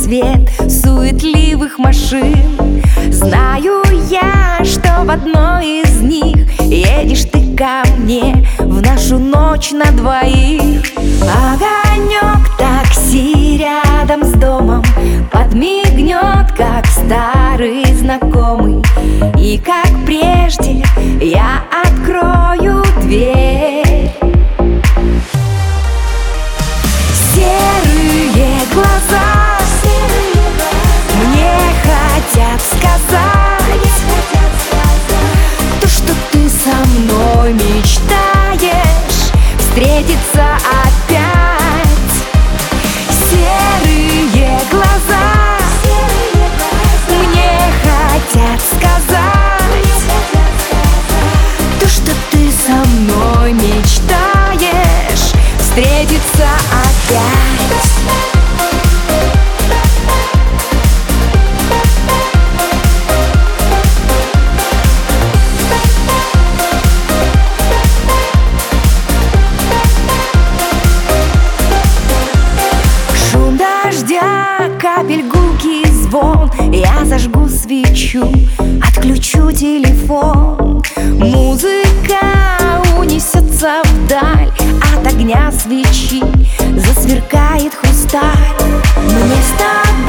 свет суетливых машин. Знаю я, что в одной из них едешь ты ко мне в нашу ночь на двоих. Огонек такси рядом с домом подмигнет, как старый знакомый, и как прежде я открою дверь. Серые глаза мне хотят сказать то, что ты со мной мечтаешь встретиться опять. Серые глаза мне хотят сказать то, что ты со мной мечтаешь встретиться опять. Капель, гулкий звон, я зажгу свечу, отключу телефон. Музыка унесется вдаль, от огня свечи засверкает хрусталь. Мне с тобой